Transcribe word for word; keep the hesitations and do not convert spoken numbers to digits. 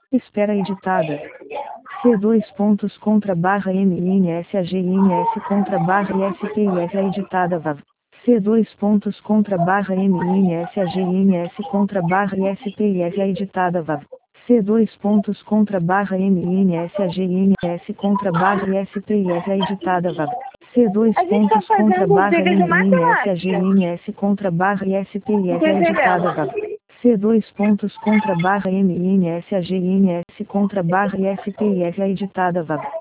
Espera editada. C dois pontos contra barra M N S A G N S contra barra I S P I S A editada V A V. C dois pontos contra barra M N S A G N S contra barra I S P I S A editada V A V. C dois pontos contra barra M N S A G N S contra barra I S P I S A editada V A V. C dois A gente tá pontos contra fazendo os barra deveres de M N S A G matemática. N S contra barra I S P I S A Entendeu? editada V A V. C dois pontos contra barra M N S A G N S contra barra I S P I S A editada V A V.